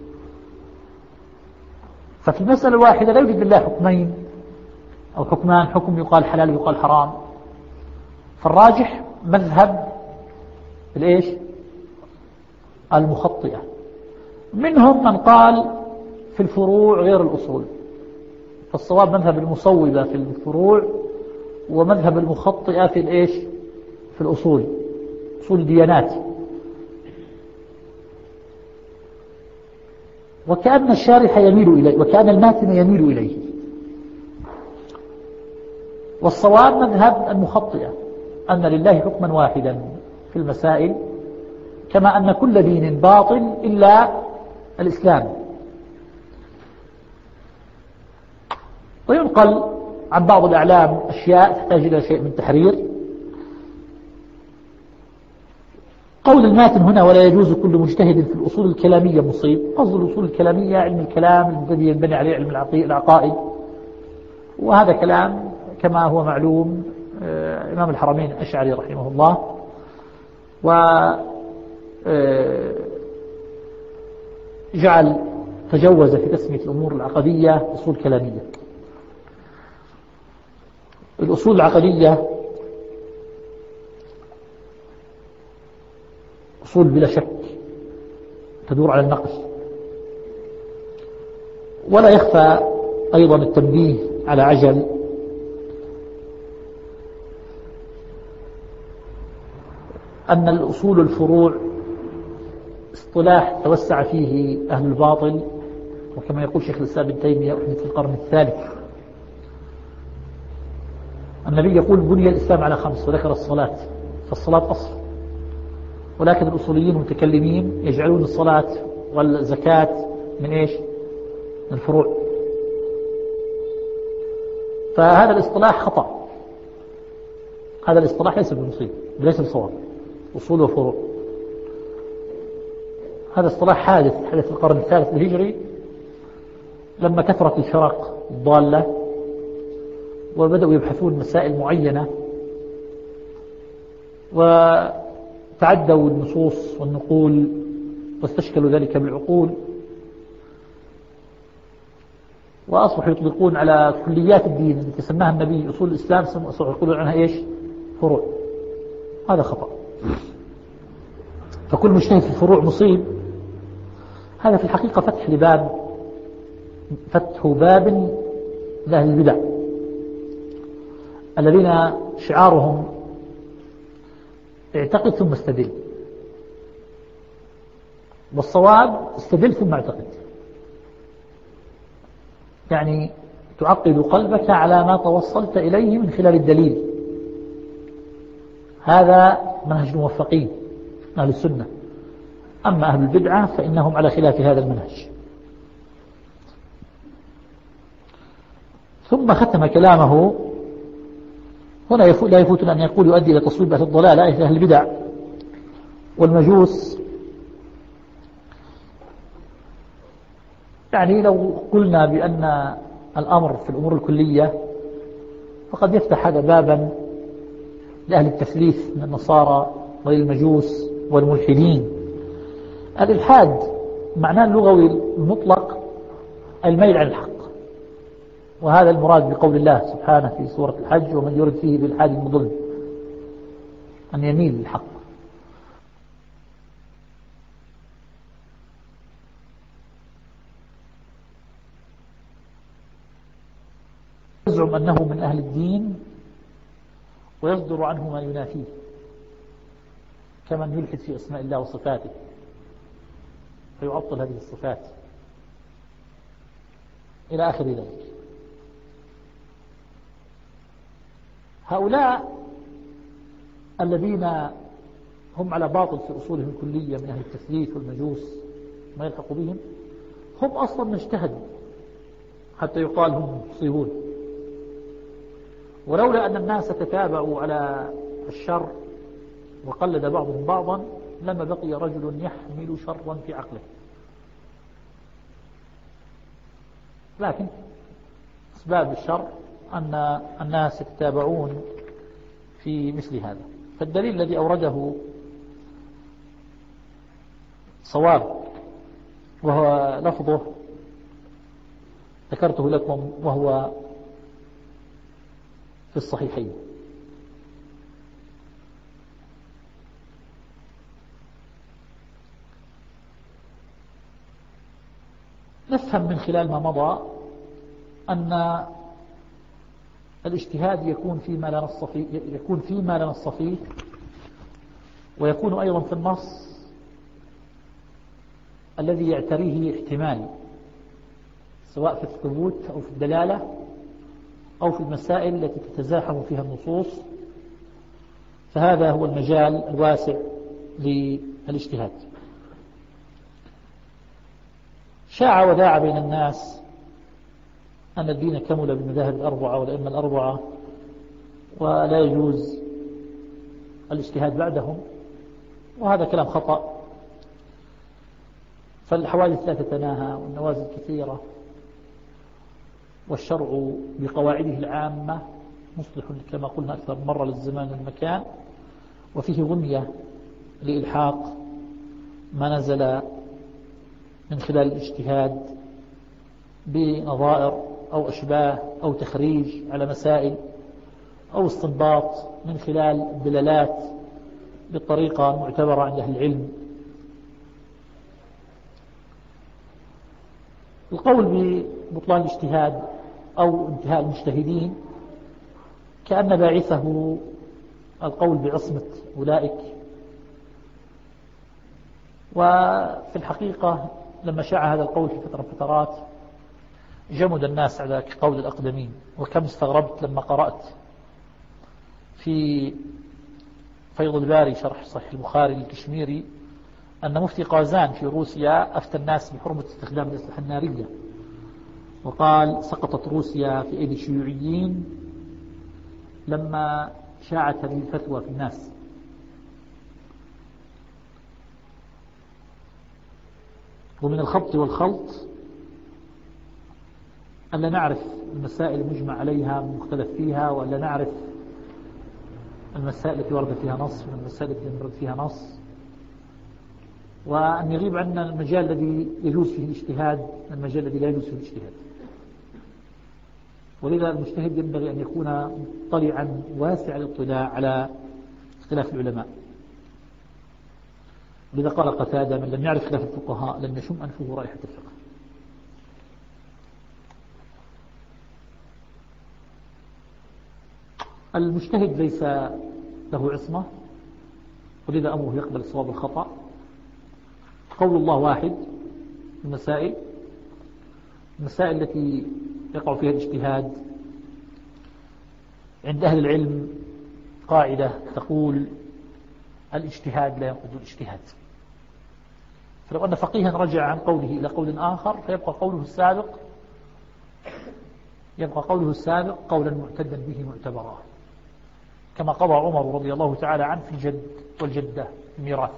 ففي المسألة الواحدة لا يوجد لله حكمين أو حكمان، حكم يقال حلال ويقال حرام. فالراجح مذهب الإيش؟ المخطئة. منهم من قال في الفروع غير الأصول، فالصواب مذهب المصوبة في الفروع، ومذهب المخطئة في الإيش؟ في الأصول، أصول الديانات. وكأن الشارح يميل إليه، وكأن الماتن يميل إليه. والصواب مذهب المخطئة، أن لله حكما واحدا في المسائل، كما أن كل دين باطل إلا الإسلام. وينقل عن بعض الأعلام أشياء تحتاج إلى شيء من تحرير. قول الماتن هنا: ولا يجوز كل مجتهد في الأصول الكلامية مصيب. قصد الأصول الكلامية علم الكلام الذي ينبني عليه علم العقائد، وهذا كلام كما هو معلوم إمام الحرمين الأشعري رحمه الله، وجعل تجوز في تسمية الأمور العقدية أصول كلامية. الأصول العقدية أصول بلا شك تدور على النقل. ولا يخفى أيضا التنبيه على عجل أن الأصول الفروع اصطلاح توسع فيه أهل الباطل، وكما يقول شيخ الإسلام ابن تيمية في القرن الثالث: النبي يقول بني الإسلام على خمس، وذكر الصلاة، فالصلاة أصل، ولكن الأصوليين المتكلمين يجعلون الصلاة والزكاة من إيش؟ من الفروع. فهذا الاصطلاح خطأ، هذا الاصطلاح ليس بمصيب، ليس بصواب. أصول وفروع هذا اصطلاح حادث حدث في القرن الثالث الهجري، لما كثرت الفرق الضالة وبدأوا يبحثون مسائل معينة وتعدوا النصوص والنقول واستشكلوا ذلك بالعقول، وأصبحوا يطلقون على كليات الدين التي سماها النبي أصول الإسلام، أصبحوا يقولون عنها إيش؟ فروع. هذا خطأ. فكل مجتهد في الفروع مصيب. هذا في الحقيقة فتح لباب فتح باب لأهل البدع الذين شعارهم اعتقد ثم استدل، والصواب استدل ثم اعتقد. يعني تعقد قلبك على ما توصلت إليه من خلال الدليل. هذا منهج الموفقين أهل السنة، أما أهل البدعة فإنهم على خلاف هذا المنهج. ثم ختم كلامه هنا، لا يفوت أن يقول يؤدي إلى تصويب أهل الضلال أهل البدع والمجوس. يعني لو قلنا بأن الأمر في الأمور الكلية فقد يفتح هذا بابا لأهل التثليث من النصارى وللمجوس والملحدين. الإلحاد معناه اللغوي المطلق الميل عن الحق، وهذا المراد بقول الله سبحانه في سورة الحج: ومن يرد فيه بالحاد المضل، أن يميل للحق. يزعم أنه من أهل الدين ويصدر عنه ما ينافيه، كمن يلحد في أسماء الله وصفاته فيعطل هذه الصفات إلى آخر ذلك. هؤلاء الذين هم على باطل في أصولهم الكلية من أهل التثليث والمجوس ما يلحق بهم، هم أصلا ما اجتهدوا حتى يقال هم مصيبون، ولولا أن الناس تتابعوا على الشر وقلد بعضهم بعضا لما بقي رجل يحمل شرا في عقله. لكن أسباب الشر أن الناس يتتابعون في مثل هذا. فالدليل الذي أورده صواب، وهو لفظه ذكرته لكم وهو في الصحيحين. نفهم من خلال ما مضى أن الاجتهاد يكون فيما لا نص فيه، يكون فيما لا نص فيه، ويكون أيضا في النص الذي يعتريه احتمال، سواء في الثبوت أو في الدلالة أو في المسائل التي تتزاحم فيها النصوص. فهذا هو المجال الواسع للاجتهاد. شاع وذاع بين الناس أن الدين كمل بالمذاهب الأربعة والأئمة الأربعة ولا يجوز الاجتهاد بعدهم، وهذا كلام خطأ. فالحوادث لا تتناهى والنوازل كثيرة، والشرع بقواعده العامة مصلح كما قلنا أكثر مرة للزمان والمكان، وفيه غنية لإلحاق ما نزل من خلال الاجتهاد بنظائر أو أشباه أو تخريج على مسائل أو استنباط من خلال الدلالات بالطريقة المعتبرة عند أهل العلم. القول ببطلان الاجتهاد أو انتهاء المجتهدين كأن باعثه القول بعصمة أولئك، وفي الحقيقة لما شاع هذا القول في فترة فترات جمد الناس على قول الأقدمين. وكم استغربت لما قرأت في فيض الباري شرح صحيح البخاري للكشميري أن مفتي قازان في روسيا أفتى الناس بحرمة استخدام الأسلحة النارية، وقال سقطت روسيا في أيدي الشيوعيين لما شاعت هذه الفتوى في الناس. ومن الخبط والخلط أن لا نعرف المسائل المجمع عليها مختلف فيها، وأن لا نعرف المسائل التي ورد فيها نص من المسائل التي ورد فيها نص، وأن يغيب عنا المجال الذي يجوز فيه الاجتهاد من المجال الذي لا يجوز فيه الاجتهاد. ولذا المجتهد ينبغي أن يكون مطلعا واسع الاطلاع على اختلاف العلماء. ولذا قال قتادة: من لم يعرف خلاف الفقهاء لم يشم أنفه رائحة الفقه. المجتهد ليس له عصمة، ولذا أمره يقبل الصواب والخطأ. قول الله واحد في المسائل المسائل التي يقع فيها الاجتهاد. عند أهل العلم قاعدة تقول: الاجتهاد لا ينقض الاجتهاد. فلو أن فقيها رجع عن قوله إلى قول آخر فيبقى قوله السابق يبقى قوله السابق قولا معتدا به معتبرا، كما قضى عمر رضي الله تعالى عنه في الجد والجدة الميراث،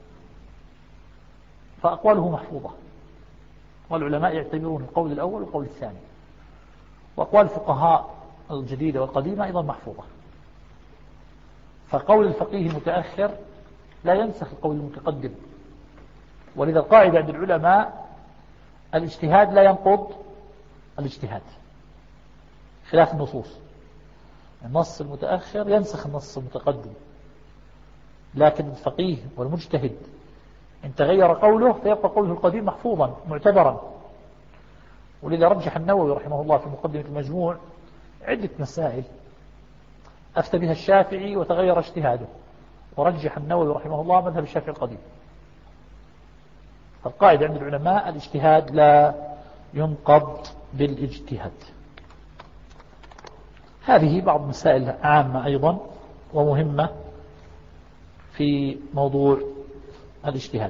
فأقواله محفوظة، والعلماء يعتبرون القول الأول والقول الثاني، وأقوال الفقهاء الجديدة والقديمة أيضا محفوظة. فقول الفقيه المتأخر لا ينسخ القول المتقدم، ولذا القاعدة عند العلماء الاجتهاد لا ينقض الاجتهاد، خلاف النصوص. النص المتأخر ينسخ النص المتقدم، لكن الفقيه والمجتهد إن تغير قوله فيبقى قوله القديم محفوظا معتبرا. ولذا رجح النووي رحمه الله في مقدمة المجموع عدة مسائل أفتى بها الشافعي وتغير اجتهاده، ورجح النووي رحمه الله مذهب الشافعي القديم. فالقاعدة عند العلماء الاجتهاد لا ينقض بالاجتهاد. هذه بعض مسائل عامة أيضا ومهمة في موضوع الاجتهاد.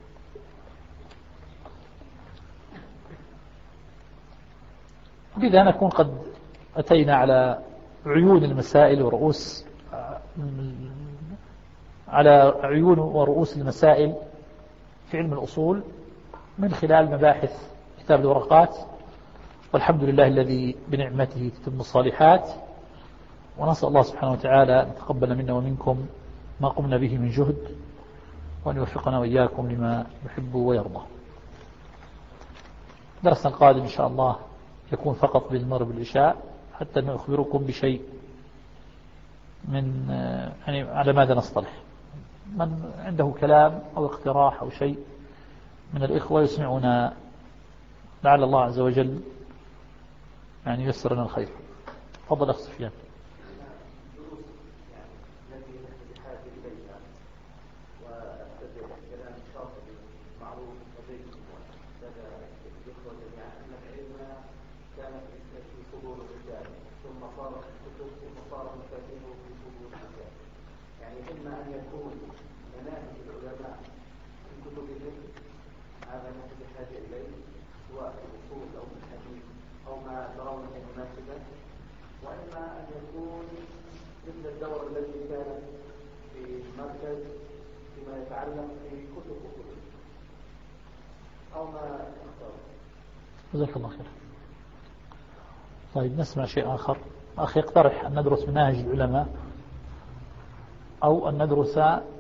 بذا نكون قد أتينا على عيون المسائل ورؤوس على عيون ورؤوس المسائل في علم الأصول من خلال مباحث كتاب الورقات، والحمد لله الذي بنعمته تتم الصالحات. ونسأل الله سبحانه وتعالى أن يتقبل منا ومنكم ما قمنا به من جهد، وأن يوفقنا وإياكم لما يحب ويرضى. درسنا القادم إن شاء الله يكون فقط بالمغرب والعشاء، حتى نخبركم بشيء من يعني على ماذا نصطلح. من عنده كلام أو اقتراح أو شيء من الإخوة يسمعنا، لعل الله عز وجل يعني يسر لنا الخير. تفضل أخ سفيان. جزاك الله خير. طيب نسمع شيء آخر. أخي يقترح أن ندرس مناهج العلماء، أو أن ندرس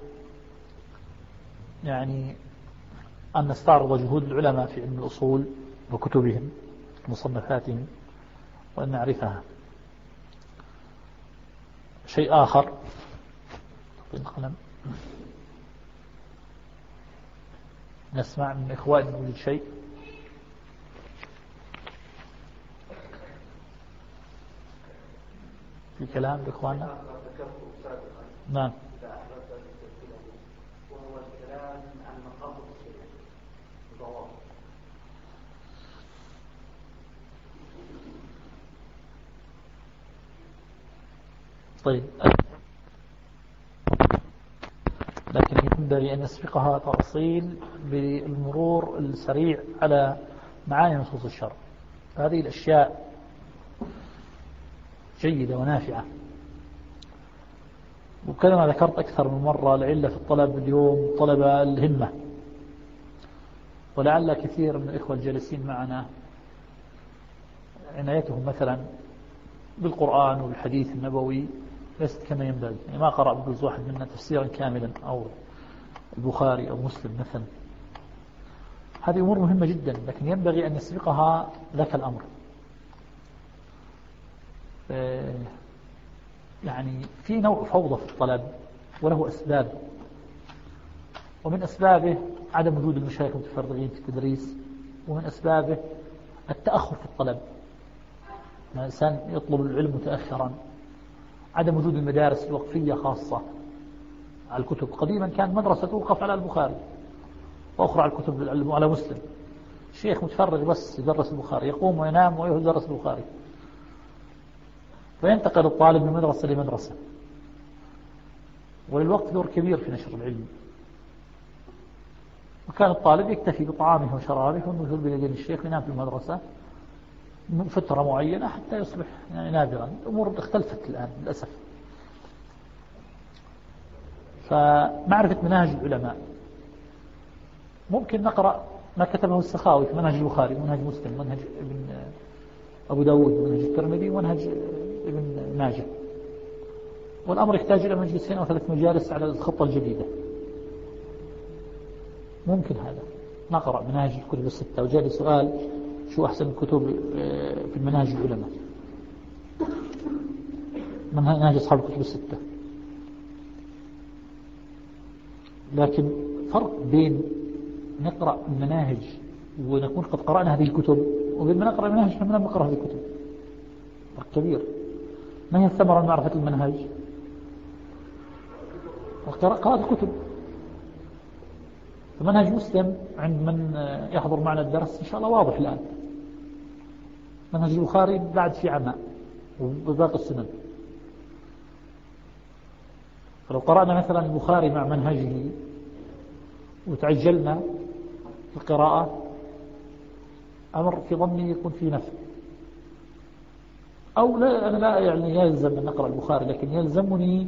يعني أن نستعرض جهود العلماء في علم الأصول وكتبهم ومصنفاتهم وأن نعرفها. شيء آخر بالقلم نسمع من إخواننا يقول شيء. في كلام لإخواننا. نعم. وهو الكلام عن مقاصد الشريعة. طيب، لكن ينبغي أن يسبقها تأصيل بالمرور السريع على معاني نصوص الشرع. هذه الأشياء جيدة ونافعة، وكما ذكرت أكثر من مرة العلة في الطلب اليوم طلب الهمة، ولعل كثير من الإخوة الجالسين معنا عنايتهم مثلا بالقرآن والحديث النبوي ليست كما ينبغي، يعني ما قرأ بجوز واحد منا تفسيرا كاملا أو البخاري أو مسلم مثلا. هذه أمور مهمة جدا، لكن ينبغي أن يسبقها ذاك الأمر. يعني في نوع فوضى في الطلب وله أسباب، ومن أسبابه عدم وجود المشايخ المتفرغين في التدريس، ومن أسبابه التأخر في الطلب، الإنسان يطلب العلم متأخرا، عدم وجود المدارس الوقفية خاصة على الكتب. قديما كان مدرسة توقف على البخاري وأخرى على الكتب على مسلم، شيخ متفرغ بس يدرس البخاري، يقوم وينام ويدرس البخاري، وينتقل الطالب من مدرسة لمدرسة. وللوقت دور كبير في نشر العلم، فكان الطالب يكتفي بطعامه وشرابه والنزول بيدين الشيخ ينام في المدرسة فترة معينة حتى يصبح يعني نابغا. الأمور اختلفت الآن للأسف. فمعرفة مناهج العلماء ممكن نقرأ ما كتبه السخاوي في منهج البخاري ومنهج مسلم ومنهج ابن أبو داود ومنهج الترمذي ومنهج ابن ماجه، والأمر يحتاج إلى مجلسين أو ثلاث مجالس على الخطة الجديدة. ممكن هذا نقرأ مناهج الكتب الستة. وجاء لي سؤال شو أحسن الكتب في المناهج العلماء، مناهج أصحاب الكتب الستة. لكن فرق بين نقرأ المناهج ونكون قد قرأنا هذه الكتب وبين ما نقرأ المناهج فمن لم نقرأ هذه الكتب فرق كبير. ما هي الثمرة من معرفة المنهج؟ قراءة الكتب. فمنهج مسلم عند من يحضر معنا الدرس إن شاء الله واضح الآن. منهج البخاري بعد في عماء وباقي السنن. فلو قرأنا مثلا البخاري مع منهجه وتعجلنا في القراءة أمر في ظني يكون في نفع. أو لا، أنا لا يعني يلزم أن نقرأ البخاري، لكن يلزمني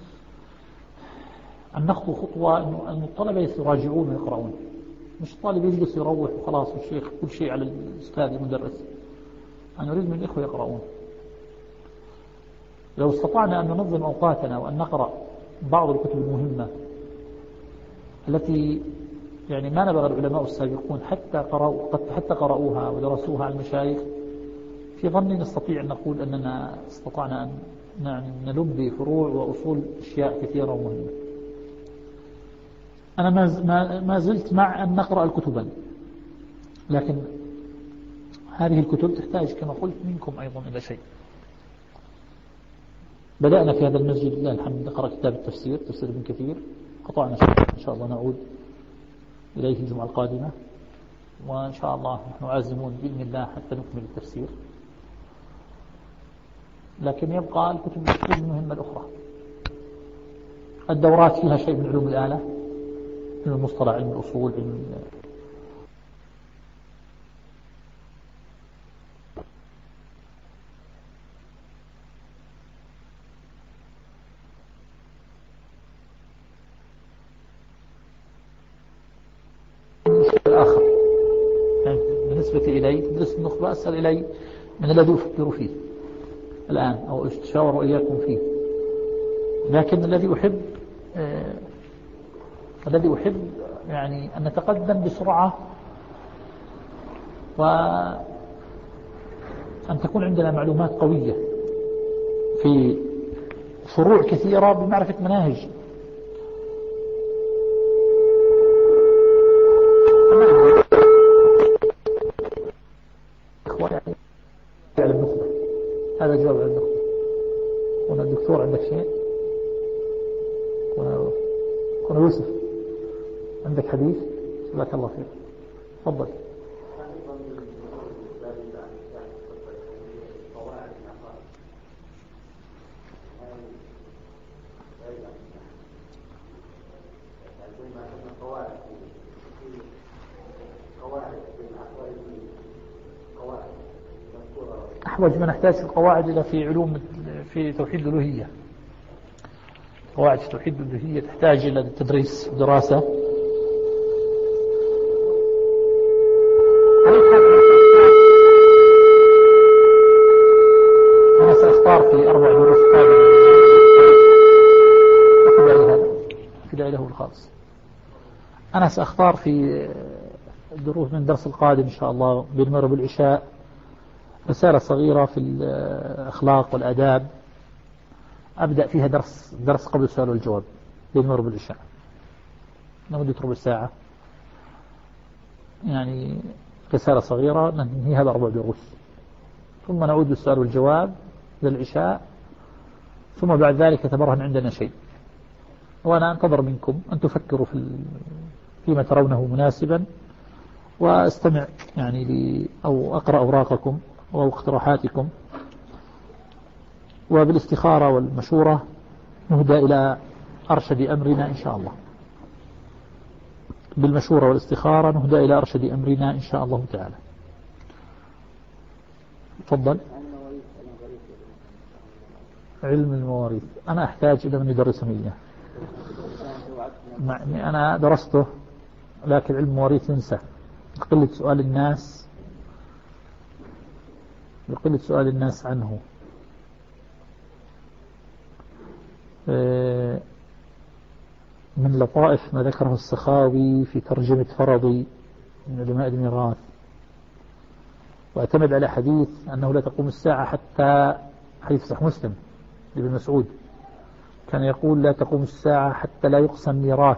أن نخطو خطوة أن الطلبة يراجعون ويقرؤون، مش الطالب يجلس يروح وخلاص والشيخ كل شيء على الأستاذ المدرس. أنا أريد من الإخوة يقرؤون. لو استطعنا أن ننظم أوقاتنا وأن نقرأ بعض الكتب المهمة التي يعني ما نبغى العلماء السابقون حتى قرأوا قد حتى قرأوها ودرسوها على المشايخ، في ظني نستطيع أن نقول أننا استطعنا أن يعني نلم بفروع وأصول أشياء كثيرة ومهمة. أنا ما ما زلت مع أن نقرأ الكتبا، لكن هذه الكتب تحتاج كما قلت منكم أيضا إلى شيء. بدأنا في هذا المسجد لله الحمد نقرأ كتاب التفسير تفسير ابن كثير، قطعنا شيء إن شاء الله نعود إليه الجمعة القادمة، وإن شاء الله نحن عازمون بإذن الله حتى نكمل التفسير. لكن يبقى الكتب المهمة الأخرى. الدورات فيها شيء من علوم الآلة، علم المصطلح، علم الأصول، علم الآخر. يعني بالنسبة إلي تدرس النخبة أسأل إلي من الذي أفكر فيه الآن أو أتشاور إياكم فيه. لكن الذي أحب آه الذي أحب يعني أن نتقدم بسرعة، وأن تكون عندنا معلومات قوية في فروع كثيرة بمعرفة مناهج. على النخبة، هذا جواب على النخبة. هنا الدكتور عندك شيء؟ هنا يوسف عندك حديث؟ جزاك الله خير، تفضل. أحوج ما نحتاج القواعد إلى في علوم في توحيد الألوهية. قواعد في توحيد الألوهية تحتاج إلى تدريس ودراسة. أنا سأختار في أربع دروس قادمة في له الخاص. أنا سأختار في الدروس من الدرس القادم إن شاء الله بالمغرب والعشاء رسالة صغيرة في الأخلاق والآداب، أبدأ فيها درس درس قبل السؤال والجواب بالمغرب والعشاء لمدة ربع ساعة، يعني رسالة صغيرة ننهيها بأربع دروس، ثم نعود للسؤال والجواب للعشاء، ثم بعد ذلك يتبرهن عندنا شيء. وأنا أنتظر منكم أن تفكروا في فيما ترونه مناسبا، واستمع يعني لي أو أقرأ أوراقكم أو اقتراحاتكم، وبالاستخارة والمشورة نهدى إلى أرشد أمرنا إن شاء الله. بالمشورة والاستخارة نهدى إلى أرشد أمرنا إن شاء الله تعالى. تفضل. علم المواريث أنا أحتاج إلى من يدرسني إياه، مع أني أنا درسته لكن علم المواريث ينسى، قلة سؤال الناس بقلة سؤال الناس عنه. من لطائف ما ذكره السخاوي في ترجمة فرضي من علماء الميراث، واعتمد على حديث أنه لا تقوم الساعة حتى، حديث صحيح مسلم لابن مسعود كان يقول لا تقوم الساعة حتى لا يقسم ميراث.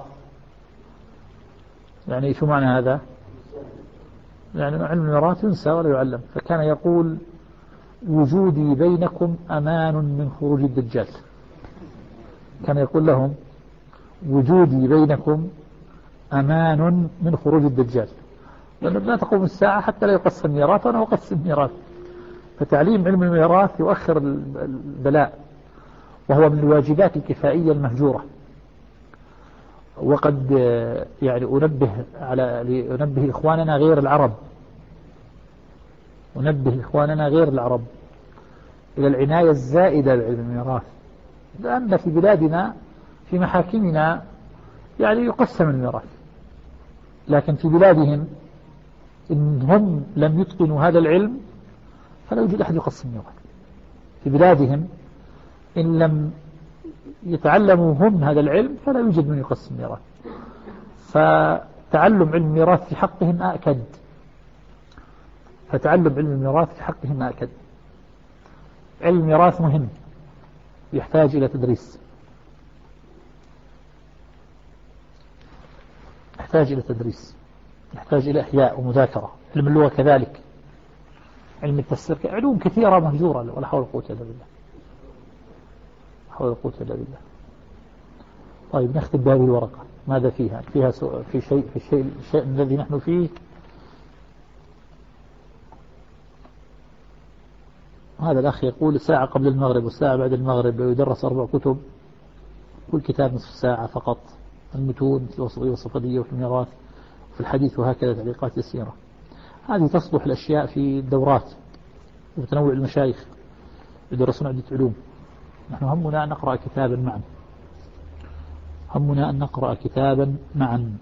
يعني شو معنى هذا؟ يعني علم الميراث ينسى ولا يعلم. فكان يقول وجودي بينكم أمان من خروج الدجال. كان يقول لهم وجودي بينكم أمان من خروج الدجال، لأنه لا تقوم الساعة حتى لا يقسم ميراث وأنا أقسم ميراث. فتعليم علم الميراث يؤخر البلاء، وهو من الواجبات الكفائية المهجورة. وقد يعني أنبه على أنبه إخواننا غير العرب أنبه إخواننا غير العرب إلى العناية الزائدة بعلم الميراث، لأن في بلادنا في محاكمنا يعني يقسم الميراث، لكن في بلادهم إن هم لم يتقنوا هذا العلم فلا يوجد أحد يقسم الميراث. في بلادهم إن لم يتعلموا هم هذا العلم فلا يوجد من يقسم الميراث. فتعلم علم الميراث في حقهم أكد فتعلم علم الميراث في حقهم أكد. علم الميراث مهم، يحتاج إلى تدريس، يحتاج إلى تدريس يحتاج إلى إحياء ومذاكرة. علم اللغة كذلك، علم التفسير، علوم كثيرة مهجورة ولا حول ولا قوة إلا بالله حول ولا قوة إلا بالله. طيب نختم بهذه الورقة، ماذا فيها؟ فيها في شيء في الشيء الشيء الذي نحن فيه. هذا الأخ يقول ساعة قبل المغرب والساعة بعد المغرب ويدرس أربع كتب، كل كتاب نصف ساعة فقط، المتون في الوسطية والصفدية وفي الميراث وفي الحديث وهكذا تعليقات يسيرة. هذه تصلح الأشياء في الدورات وتنوع المشايخ يدرسون عدة علوم. نحن همنا أن نقرأ كتابا معا همنا أن نقرأ كتابا معا.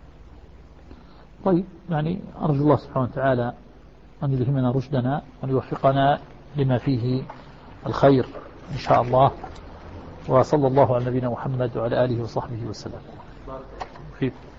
طيب يعني أرجو الله سبحانه وتعالى أن يلهمنا رشدنا وأن يوفقنا لما فيه الخير إن شاء الله. وصلى الله على نبينا محمد وعلى آله وصحبه وسلم.